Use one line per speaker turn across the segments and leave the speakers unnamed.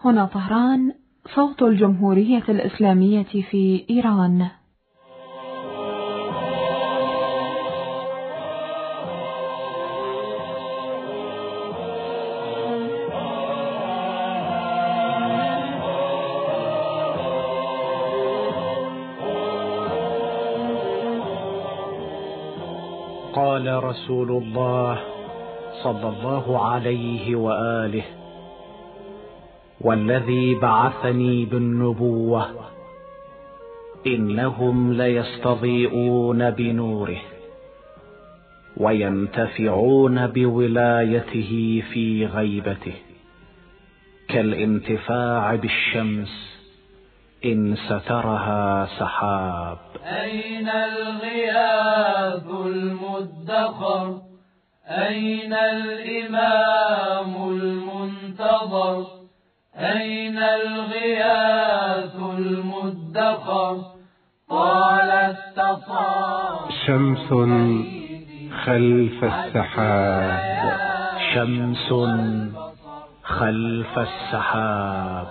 هنا طهران، صوت الجمهورية الإسلامية في إيران.
قال رسول الله صلى الله عليه وآله: والذي بعثني بالنبوة إنهم ليستضيئون بنوره وينتفعون بولايته في غيبته كالانتفاع بالشمس إن سترها سحاب.
أين الغياث المدخر؟ أين الإمام المنتظر؟ أين الغياث المدخر؟ قال استصاب
شمس خلف السحاب.
شمس خلف السحاب.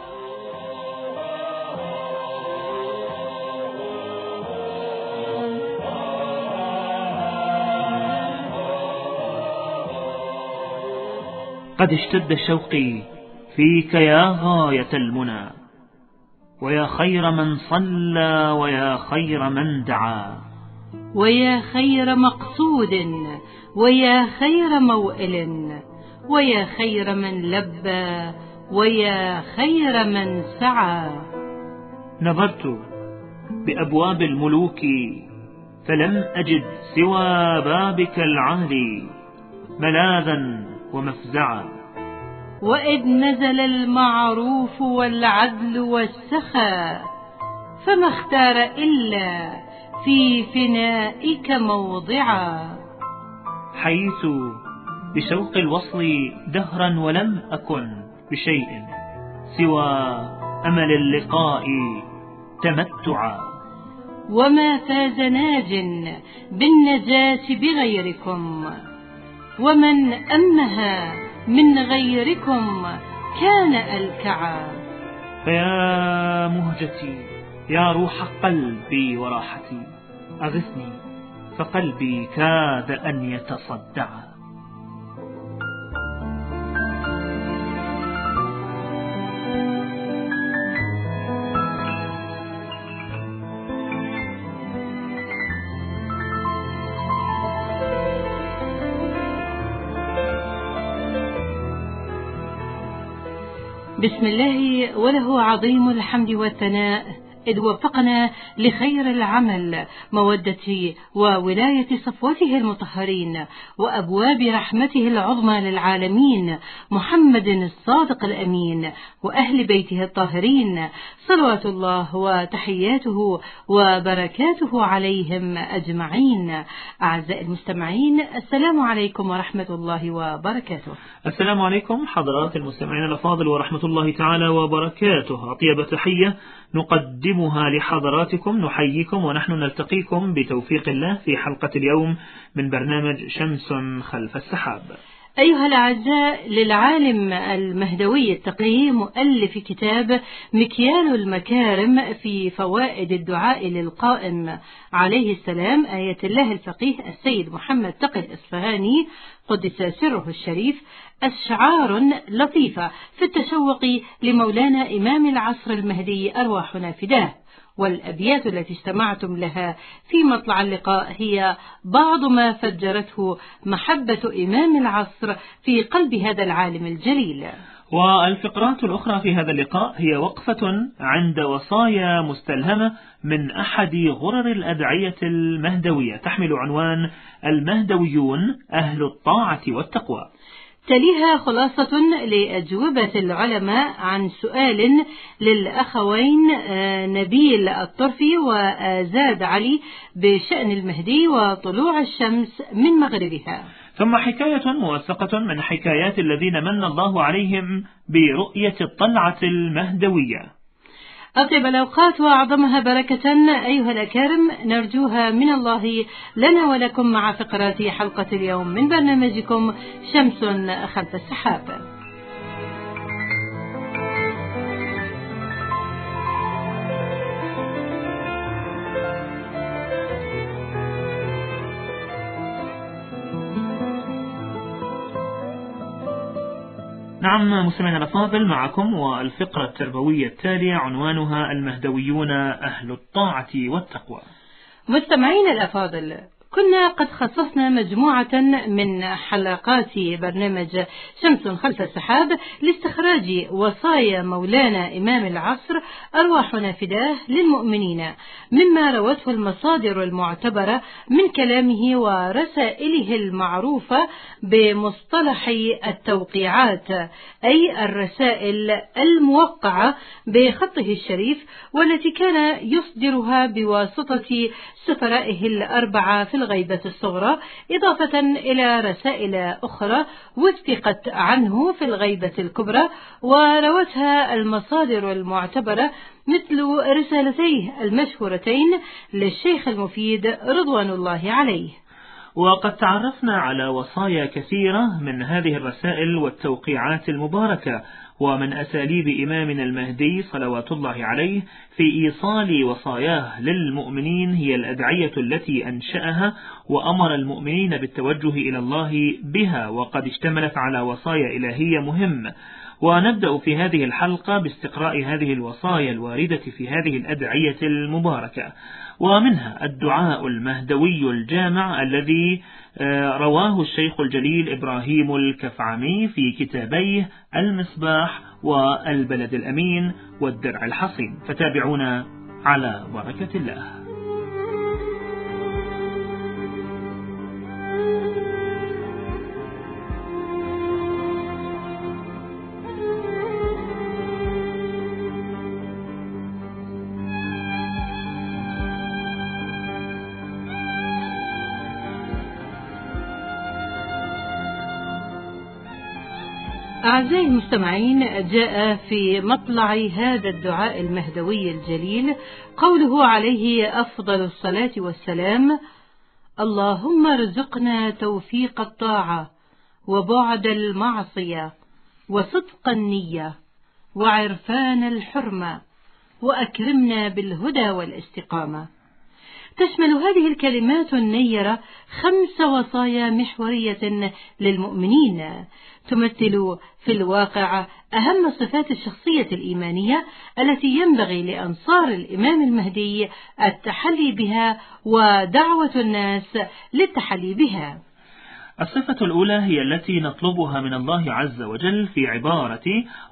قد اشتد شوقي فيك يا غاية المنى، ويا خير من صلى ويا خير من دعا،
ويا خير مقصود ويا خير موئل، ويا خير من لبى ويا خير من سعى.
نظرت بأبواب الملوك فلم أجد سوى بابك العالي ملاذا ومفزعا،
وإذ نزل المعروف والعدل والسخاء فما اختار إلا في فنائك موضعا.
حيث بشوق الوصل دهرا ولم أكن بشيء سوى أمل اللقاء تمتعا.
وما فاز ناج بالنجاة بغيركم، ومن أمها من غيركم كان ألكعا.
فيا مهجتي يا روح قلبي وراحتي، أغثني فقلبي كاد أن يتصدعا.
بسم الله وله عظيم الحمد والثناء، إذ وفقنا لخير العمل مودة وولاية صفوته المطهرين وأبواب رحمته العظمى للعالمين محمد الصادق الأمين وأهل بيته الطاهرين، صلوات الله وتحياته وبركاته عليهم أجمعين. أعزائي المستمعين، السلام عليكم ورحمة الله وبركاته.
السلام عليكم حضرات المستمعين الأفاضل ورحمة الله تعالى وبركاته. أطيب تحية نقدمها لحضراتكم، نحييكم ونحن نلتقيكم بتوفيق الله في حلقة اليوم من برنامج شمس خلف السحاب.
أيها الأعزاء، للعالم المهدوي التقي مؤلف كتاب مكيال المكارم في فوائد الدعاء للقائم عليه السلام آية الله الفقيه السيد محمد تقي الإصفهاني قدس سره الشريف أشعار لطيفة في التشوق لمولانا إمام العصر المهدي أرواحنا فداه. والأبيات التي استمعتم لها في مطلع اللقاء هي بعض ما فجرته محبة إمام العصر في قلب هذا العالم الجليل.
والفقرات الأخرى في هذا اللقاء هي وقفة عند وصايا مستلهمة من أحد غرر الأدعية المهدوية تحمل عنوان المهدويون أهل الطاعة والتقوى.
تليها خلاصة لأجوبة العلماء عن سؤال للأخوين نبيل الطرفي وآزاد علي بشأن المهدي وطلوع الشمس من مغربها،
ثم حكاية موثقة من حكايات الذين من الله عليهم برؤية الطلعة المهدوية.
أطيب الأوقات وأعظمها بركة أيها الأكارم نرجوها من الله لنا ولكم مع فقرات حلقة اليوم من برنامجكم شمس خلف السحاب.
نعم مستمعينا الأفاضل، معكم والفقرة التربوية التالية عنوانها المهدويون أهل الطاعة والتقوى.
مستمعينا الأفاضل، كنا قد خصصنا مجموعة من حلقات برنامج شمس خلف السحاب لاستخراج وصايا مولانا إمام العصر أرواحنا فداه للمؤمنين مما روته المصادر المعتبرة من كلامه ورسائله المعروفة بمصطلح التوقيعات، أي الرسائل الموقعة بخطه الشريف والتي كان يصدرها بواسطة سفرائه الأربعة في الغيبة الصغرى، إضافة إلى رسائل أخرى وثقت عنه في الغيبة الكبرى وروتها المصادر المعتبرة مثل رسالتيه المشهورتين للشيخ المفيد رضوان الله عليه.
وقد تعرفنا على وصايا كثيرة من هذه الرسائل والتوقيعات المباركة، ومن أساليب إمامنا المهدي صلوات الله عليه في إيصال وصاياه للمؤمنين هي الأدعية التي أنشأها وأمر المؤمنين بالتوجه إلى الله بها، وقد اشتملت على وصايا إلهية مهمة. ونبدأ في هذه الحلقة باستقراء هذه الوصايا الواردة في هذه الأدعية المباركة، ومنها الدعاء المهدوي الجامع الذي رواه الشيخ الجليل إبراهيم الكفعمي في كتابيه المصباح والبلد الأمين والدرع الحصين، فتابعونا على بركة الله.
أعزائي المستمعين، جاء في مطلع هذا الدعاء المهدوي الجليل قوله عليه أفضل الصلاة والسلام: اللهم ارزقنا توفيق الطاعة وبعد المعصية وصدق النية وعرفان الحرمة وأكرمنا بالهدى والاستقامة. تشمل هذه الكلمات النيرة 5 وصايا محورية للمؤمنين تمثل في الواقع أهم صفات الشخصية الإيمانية التي ينبغي لأنصار الإمام المهدي التحلي بها ودعوة الناس للتحلي بها.
الصفة الأولى هي التي نطلبها من الله عز وجل في عبارة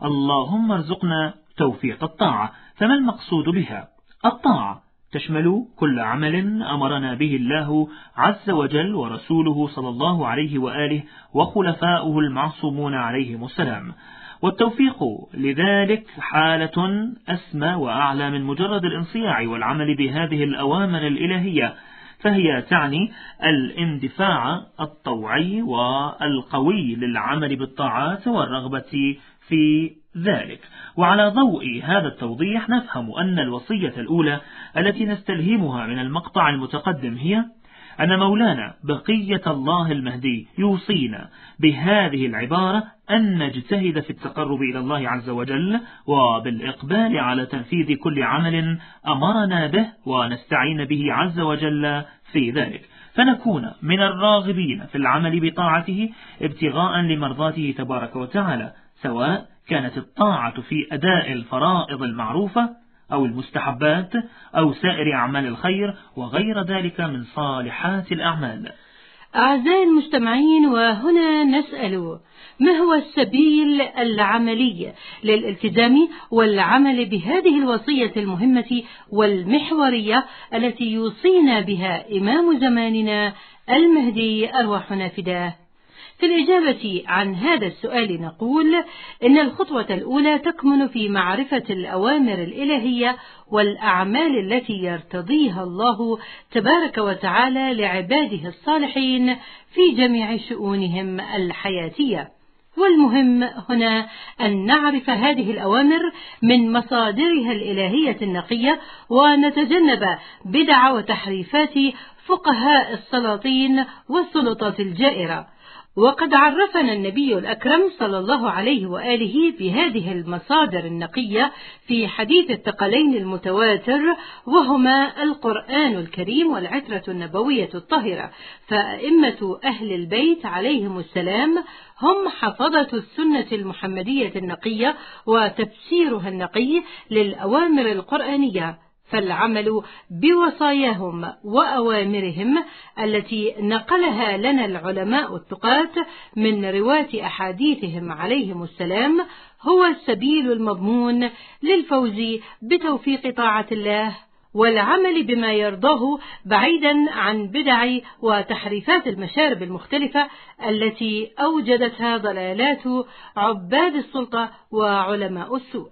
اللهم ارزقنا توفيق الطاعة. فما المقصود بها؟ الطاعة تشمل كل عمل أمرنا به الله عز وجل ورسوله صلى الله عليه وآله وخلفاؤه المعصومون عليهم السلام، والتوفيق لذلك حالة أسمى وأعلى من مجرد الانصياع والعمل بهذه الأوامر الإلهية، فهي تعني الاندفاع الطوعي والقوي للعمل بالطاعات والرغبة في ذلك. وعلى ضوء هذا التوضيح نفهم أن الوصية الأولى التي نستلهمها من المقطع المتقدم هي أن مولانا بقية الله المهدي يوصينا بهذه العبارة أن نجتهد في التقرب إلى الله عز وجل وبالإقبال على تنفيذ كل عمل أمرنا به ونستعين به عز وجل في ذلك، فنكون من الراغبين في العمل بطاعته ابتغاء لمرضاته تبارك وتعالى، سواء كانت الطاعة في أداء الفرائض المعروفة أو المستحبات أو سائر أعمال الخير وغير ذلك من صالحات الأعمال.
أعزائي المستمعين، وهنا نسأل: ما هو السبيل العملي للالتزام والعمل بهذه الوصية المهمة والمحورية التي يوصينا بها إمام زماننا المهدي أرواحنا فداه؟ في الإجابة عن هذا السؤال نقول إن الخطوة الأولى تكمن في معرفة الأوامر الإلهية والأعمال التي يرتضيها الله تبارك وتعالى لعباده الصالحين في جميع شؤونهم الحياتية. والمهم هنا أن نعرف هذه الأوامر من مصادرها الإلهية النقية ونتجنب بدع وتحريفات فقهاء السلاطين والسلطات الجائرة. وقد عرفنا النبي الأكرم صلى الله عليه وآله بهذه المصادر النقية في حديث الثقلين المتواتر، وهما القرآن الكريم والعترة النبوية الطاهرة، فأئمة أهل البيت عليهم السلام هم حفظة السنة المحمدية النقية وتفسيرها النقي للأوامر القرآنية، فالعمل بوصاياهم وأوامرهم التي نقلها لنا العلماء الثقات من رواة أحاديثهم عليهم السلام هو السبيل المضمون للفوز بتوفيق طاعة الله والعمل بما يرضاه، بعيدا عن بدع وتحريفات المشارب المختلفة التي أوجدتها ضلالات عباد السلطة وعلماء السوء.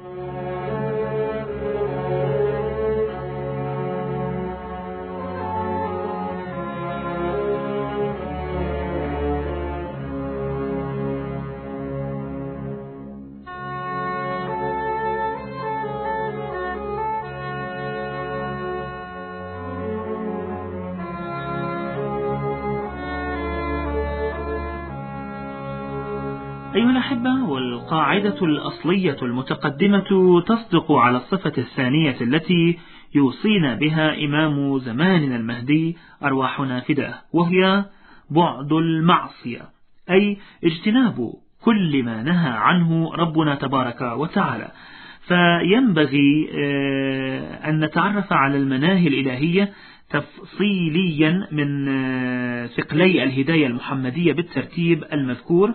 أيها الأحبة، والقاعدة الأصلية المتقدمة تصدق على الصفة الثانية التي يوصينا بها إمام زماننا المهدي أرواحنا فداه، وهي بعد المعصية، أي اجتناب كل ما نهى عنه ربنا تبارك وتعالى. فينبغي أن نتعرف على المناهي الإلهية تفصيليا من ثقلي الهداية المحمدية بالترتيب المذكور،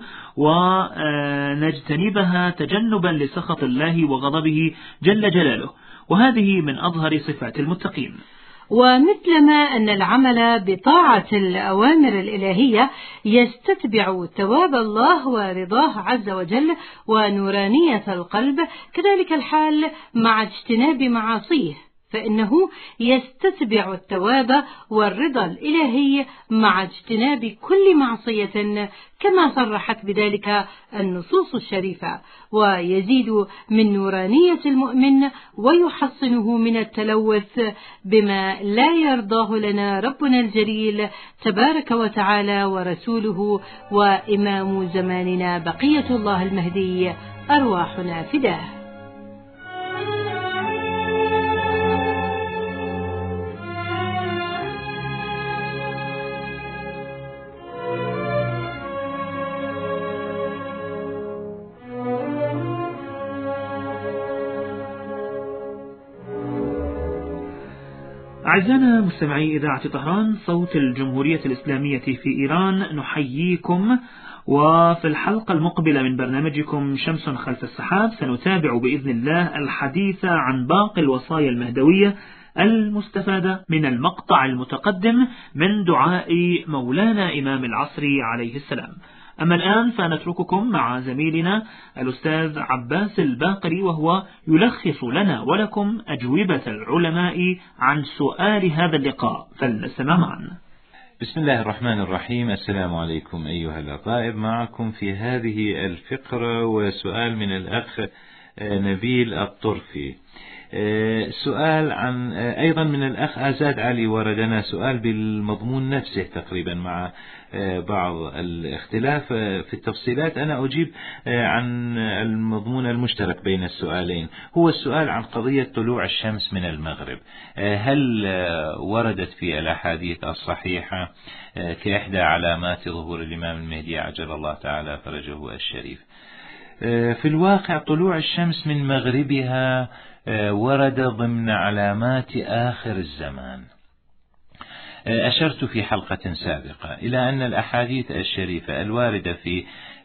ونجتنبها تجنبا لسخط الله وغضبه جل جلاله، وهذه من أظهر صفات المتقين.
ومثلما أن العمل بطاعة الأوامر الإلهية يستتبع ثواب الله ورضاه عز وجل ونورانية القلب، كذلك الحال مع اجتناب معاصيه، فإنه يستتبع الثواب والرضا الإلهي مع اجتناب كل معصية كما صرحت بذلك النصوص الشريفة، ويزيد من نورانية المؤمن ويحصنه من التلوث بما لا يرضاه لنا ربنا الجليل تبارك وتعالى ورسوله وإمام زماننا بقية الله المهدي أرواحنا فداه.
أعزائنا مستمعي إذاعة طهران صوت الجمهورية الإسلامية في إيران، نحييكم. وفي الحلقة المقبلة من برنامجكم شمس خلف السحاب سنتابع بإذن الله الحديث عن باقي الوصايا المهدوية المستفادة من المقطع المتقدم من دعاء مولانا إمام العصر عليه السلام. أما الآن فنترككم مع زميلنا الأستاذ عباس الباقري، وهو يلخص لنا ولكم أجوبة العلماء عن سؤال هذا اللقاء، فلنستمع معا.
بسم الله الرحمن الرحيم. السلام عليكم أيها الأطائب، معكم في هذه الفقرة وسؤال من الأخ نبيل الطرفي. سؤال عن أيضا من الأخ آزاد علي، وردنا سؤال بالمضمون نفسه تقريبا مع بعض الاختلاف في التفصيلات. أنا أجيب عن المضمون المشترك بين السؤالين، هو السؤال عن قضية طلوع الشمس من المغرب. هل وردت في الأحاديث الصحيحة كإحدى علامات ظهور الإمام المهدي عجل الله تعالى فرجه الشريف؟ في الواقع طلوع الشمس من مغربها ورد ضمن علامات آخر الزمان. أشرت في حلقة سابقة إلى أن الأحاديث الشريفة الواردة في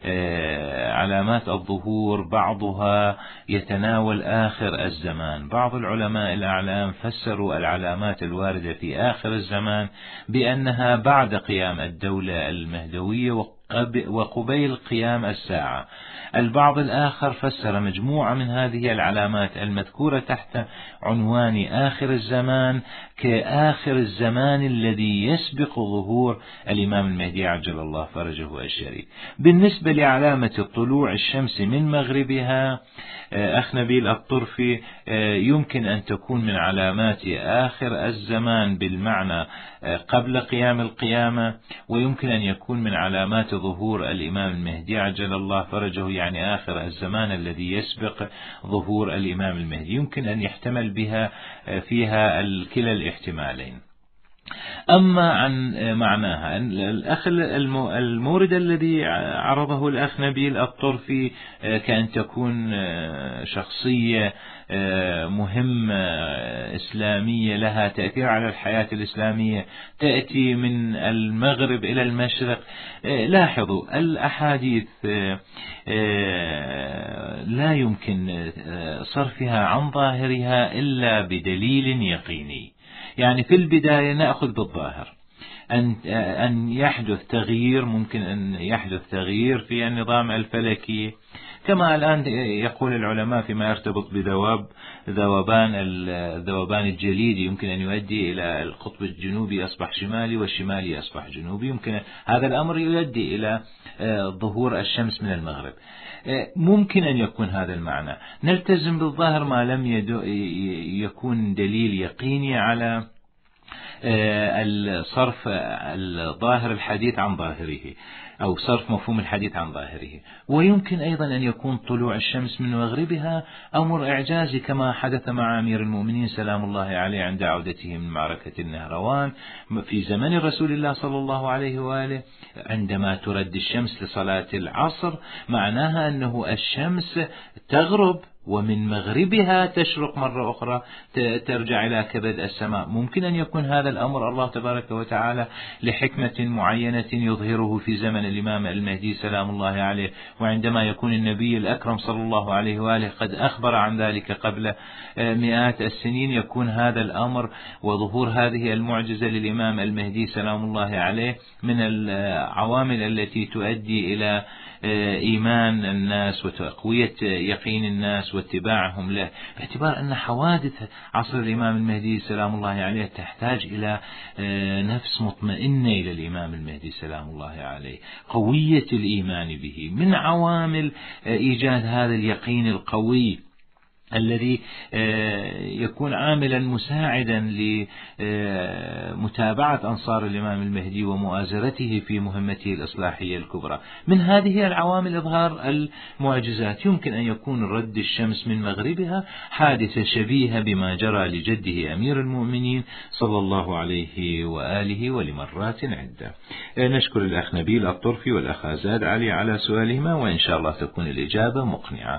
علامات الظهور بعضها يتناول آخر الزمان. بعض العلماء الأعلام فسروا العلامات الواردة في آخر الزمان بأنها بعد قيام الدولة المهدوية وقبيل قيام الساعة. البعض الآخر فسر مجموعة من هذه العلامات المذكورة تحت عنوان آخر الزمان كآخر الزمان الذي يسبق ظهور الإمام المهدي عجل الله فرجه الشريف. بالنسبة لعلامة طلوع الشمس من مغربها أخ نبيل الطرفي، يمكن أن تكون من علامات آخر الزمان بالمعنى قبل قيام القيامة، ويمكن أن يكون من علامات ظهور الإمام المهدي عجل الله فرجه، يعني آخر الزمان الذي يسبق ظهور الإمام المهدي. يمكن أن يحتمل بها فيها كلا الاحتمالين. أما عن معناها، الأخ المورد الذي عرضه الأخ نبيل الطرفي كأن تكون شخصية مهمة إسلامية لها تأثير على الحياة الإسلامية تأتي من المغرب إلى المشرق. لاحظوا الأحاديث لا يمكن صرفها عن ظاهرها إلا بدليل يقيني. يعني في البداية نأخذ بالظاهر أن يحدث تغيير، ممكن أن يحدث تغيير في النظام الفلكي كما الآن يقول العلماء فيما يرتبط بذوبان الجليد، يمكن أن يؤدي إلى القطب الجنوبي أصبح شمالي والشمالي أصبح جنوبي، يمكن هذا الأمر يؤدي إلى ظهور الشمس من المغرب. ممكن أن يكون هذا المعنى. نلتزم بالظاهر ما لم يكون دليل يقيني على صرف الظاهر الحديث عن ظاهره أو صرف مفهوم الحديث عن ظاهره. ويمكن أيضا أن يكون طلوع الشمس من مغربها أمر إعجازي كما حدث مع أمير المؤمنين سلام الله عليه عند عودته من معركة النهروان في زمن رسول الله صلى الله عليه وآله، عندما ترد الشمس لصلاة العصر معناها أنه الشمس تغرب ومن مغربها تشرق مرة أخرى ترجع إلى كبد السماء. ممكن أن يكون هذا الأمر الله تبارك وتعالى لحكمة معينة يظهره في زمن الإمام المهدي سلام الله عليه، وعندما يكون النبي الأكرم صلى الله عليه وآله قد أخبر عن ذلك قبل مئات السنين، يكون هذا الأمر وظهور هذه المعجزة للإمام المهدي سلام الله عليه من العوامل التي تؤدي إلى إيمان الناس وتقوية يقين الناس واتباعهم له، باعتبار أن حوادث عصر الإمام المهدي سلام الله عليه تحتاج إلى نفس مطمئنة إلى الإمام المهدي سلام الله عليه، قوية الإيمان به من عوامل إيجاد هذا اليقين القوي الذي يكون عاملا مساعدا لمتابعة أنصار الإمام المهدي ومؤازرته في مهمته الإصلاحية الكبرى. من هذه العوامل إظهار المعجزات. يمكن أن يكون رد الشمس من مغربها حادثة شبيهة بما جرى لجده أمير المؤمنين صلى الله عليه وآله ولمرات عدة. نشكر الأخ نبيل الطرفي والأخ آزاد علي على سؤالهما، وإن شاء الله تكون الإجابة مقنعة.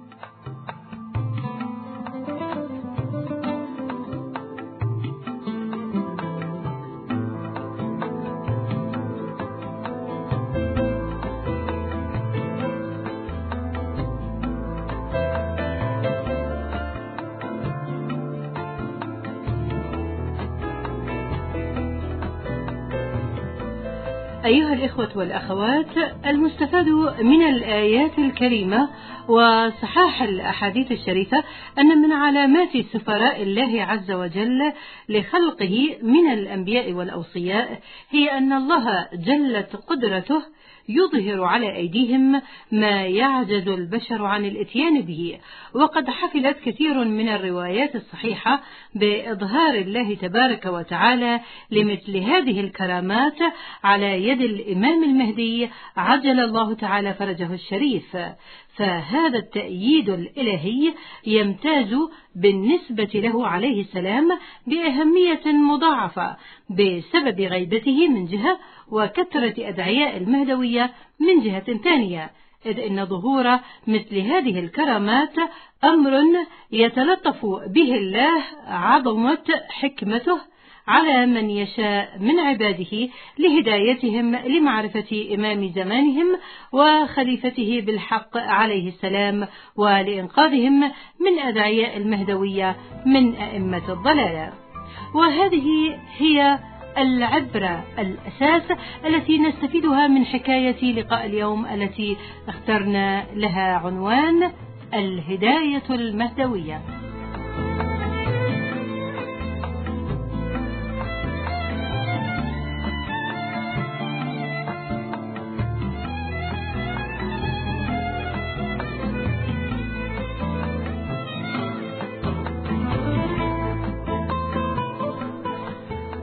أيها الإخوة والأخوات، المستفاد من الآيات الكريمة وصحاح الأحاديث الشريفة أن من علامات سفراء الله عز وجل لخلقه من الأنبياء والأوصياء هي أن الله جلت قدرته يظهر على أيديهم ما يعجز البشر عن الإتيان به. وقد حفلت كثير من الروايات الصحيحة بإظهار الله تبارك وتعالى لمثل هذه الكرامات على يد الإمام المهدي عجل الله تعالى فرجه الشريف. فهذا التأييد الإلهي يمتاز بالنسبة له عليه السلام بأهمية مضاعفة بسبب غيبته من جهة وكثرة أدعياء المهدوية من جهة ثانية، إذ إن ظهور مثل هذه الكرامات أمر يتلطف به الله عظمة حكمته على من يشاء من عباده لهدايتهم لمعرفة إمام زمانهم وخليفته بالحق عليه السلام، ولإنقاذهم من أدعياء المهدوية من أئمة الضلالة. وهذه هي العبرة الأساس التي نستفيدها من حكاية لقاء اليوم التي اخترنا لها عنوان الهداية المهدوية.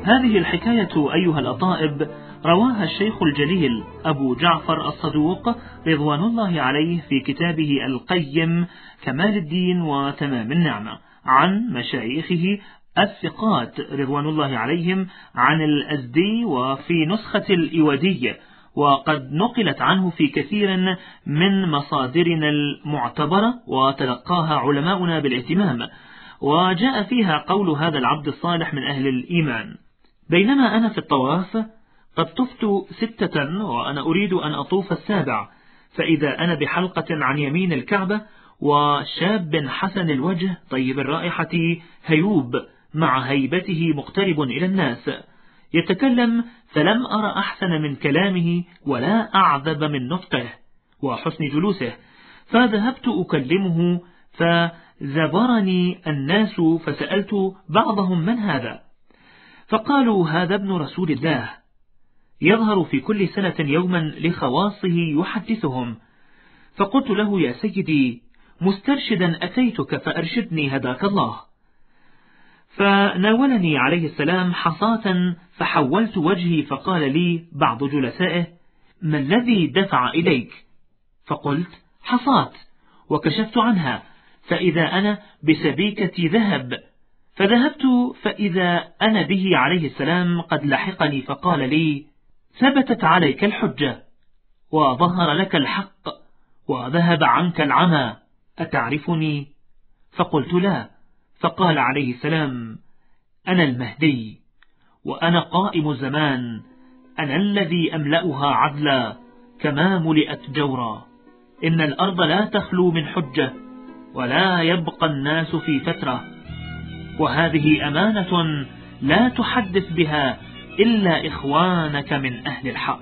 هذه الحكاية أيها الأطائب رواها الشيخ الجليل أبو جعفر الصدوق رضوان الله عليه في كتابه القيم كمال الدين وتمام النعمة عن مشايخه الثقات رضوان الله عليهم عن الأزدي وفي نسخة الإودية، وقد نقلت عنه في كثير من مصادرنا المعتبرة وتلقاها علماؤنا بالاهتمام، وجاء فيها قول هذا العبد الصالح من أهل الإيمان: بينما أنا في الطواف قد طفت 6 وأنا أريد أن أطوف 7، فإذا أنا بحلقة عن يمين الكعبة وشاب حسن الوجه طيب الرائحة هيوب مع هيبته مقترب إلى الناس يتكلم، فلم أرى أحسن من كلامه ولا أعذب من نطقه وحسن جلوسه، فذهبت أكلمه فزبرني الناس، فسألت بعضهم: من هذا؟ فقالوا: هذا ابن رسول الله، يظهر في كل سنة يوما لخواصه يحدثهم. فقلت له: يا سيدي مسترشدا أتيتك فأرشدني هداك الله. فناولني عليه السلام حصاة فحولت وجهي، فقال لي بعض جلسائه: ما الذي دفع إليك؟ فقلت: حصاة، وكشفت عنها فإذا أنا بسبيكة ذهب، فذهبت فإذا أنا به عليه السلام قد لحقني، فقال لي: ثبتت عليك الحجة وظهر لك الحق وذهب عنك العمى، أتعرفني؟ فقلت: لا. فقال عليه السلام: أنا المهدي، وأنا قائم الزمان، أنا الذي أملأها عدلا كما ملئت جورا، إن الأرض لا تخلو من حجة ولا يبقى الناس في فترة، وهذه أمانة لا تحدث بها إلا إخوانك من أهل الحق.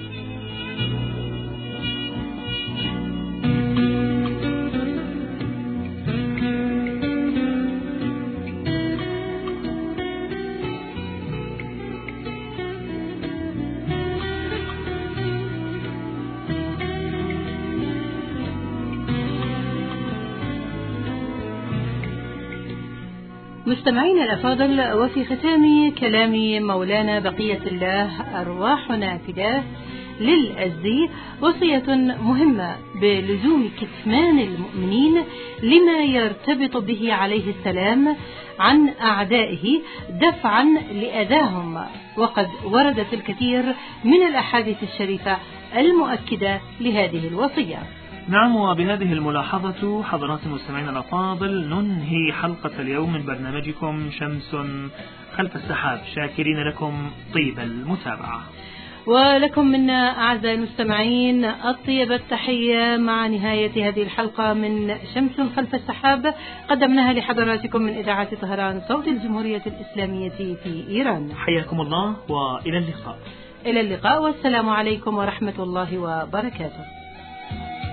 مستمعين الأفاضل، وفي ختام كلام مولانا بقية الله أرواحنا فداه للأزدي وصية مهمة بلزوم كتمان المؤمنين لما يرتبط به عليه السلام عن أعدائه دفعا لأذاهم، وقد وردت الكثير من الأحاديث الشريفة المؤكدة لهذه الوصية.
نعم، وبهذه الملاحظة حضرات المستمعين الأفاضل ننهي حلقة اليوم من برنامجكم شمس خلف السحاب، شاكرين لكم طيب المتابعة.
ولكم منا أعزائي المستمعين الطيب التحية مع نهاية هذه الحلقة من شمس خلف السحاب قدمناها لحضراتكم من إذاعة طهران صوت الجمهورية الإسلامية في إيران.
حياكم الله وإلى اللقاء.
إلى اللقاء، والسلام عليكم ورحمة الله وبركاته.